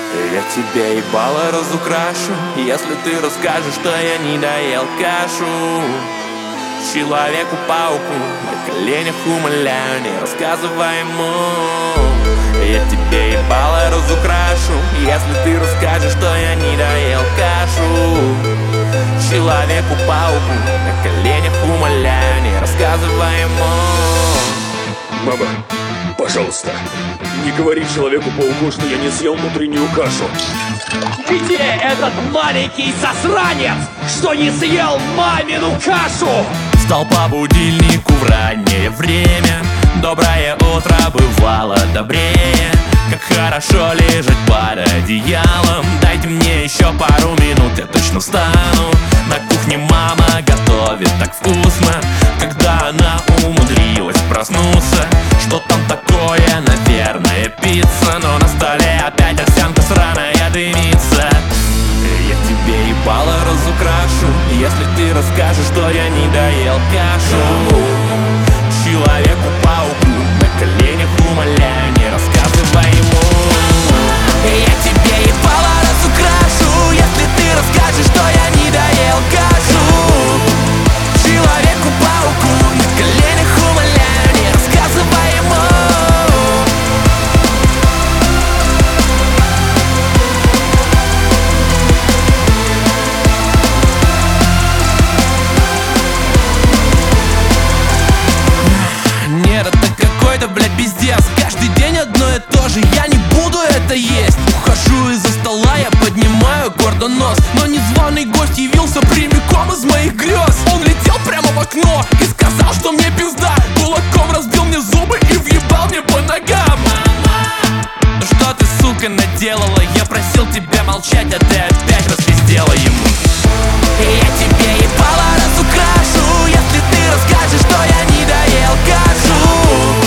Я тебя ебало разукрашу, если ты расскажешь, что я не доел кашу. Человеку-пауку на коленях умоляю, не рассказывай ему. Я тебе ебало разукрашу, если ты расскажешь, что я не доел кашу. Человеку-пауку на коленях умоляю, не рассказывай ему. Баба, пожалуйста, не говори Человеку-пауку, что я не съел утреннюю кашу. Где этот маленький засранец, что не съел мамину кашу? Встал по будильнику в раннее время, доброе утро бывало добрее. Как хорошо лежать под одеялом, дайте мне еще пару минут, я точно встану. На кухне мама готовит так вкусно, когда она умудрилась проснуться. Что там такое? Наверное, пицца, но на столе опять овсянка сраная дымится. Я тебе ебало разукрашу, если ты расскажешь, что я не доел кашу. Человеку-пауку на коленях умоляю, не рассказывай ему. Я тебе ебало разукрашу, если ты расскажешь, что я не доел кашу. Человеку-пауку на коленях умоляю, не рассказывай ему. Нет, это какой-то, блядь, пиздец. Каждый день одно и то же, я не буду это есть. Ухожу из-за стола, я поднимаю гордо нос, но незваный гость явился прямиком из моих грез. Он летел прямо в окно и сказал, что мне пизда. Кулаком разбил мне зубы и въебал мне по ногам. Ну что ты, сука, наделала? Я просил тебя молчать, а ты опять распиздела ему. Я тебе ебало разукрашу, если ты расскажешь, что я не доел кашу.